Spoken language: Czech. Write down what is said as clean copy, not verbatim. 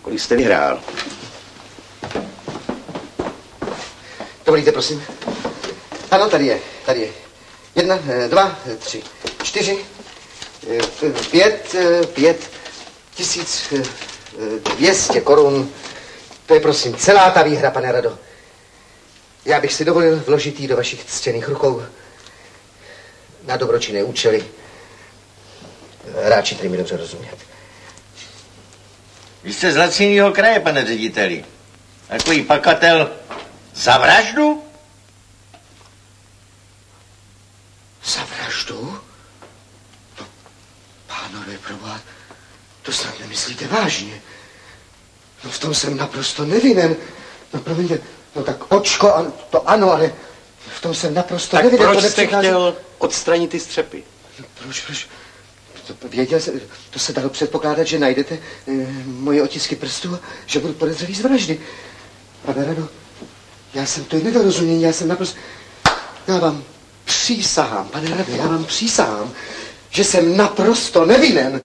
Kolik jste vyhrál? Dovolíte, prosím? Ano, tady je. 1, 2, 3, 4, 5 200 korun. To je, prosím, celá ta výhra, pane Rado. Já bych si dovolil vložit ji do vašich ctěných rukou na dobročinné účely. Ráčíte mi dobře rozumět. Vy jste z Lacinního kraje, pane řediteli. Takový pakatel za vraždu? Za vraždu? No, pánové, proboha, to snad nemyslíte vážně. No v tom jsem naprosto nevinen. No promiňte, no tak očko, to ano, ale v tom jsem naprosto nevinen. Tak proč jste chtěl odstranit ty střepy? No, proč? Věděl jsem, to se dalo předpokládat, že najdete moje otisky prstů a že budu podezřelý z vraždy. Pane Rado, já jsem to nedorozumění, já vám přísahám, pane Rado, já vám přísahám, že jsem naprosto nevinen.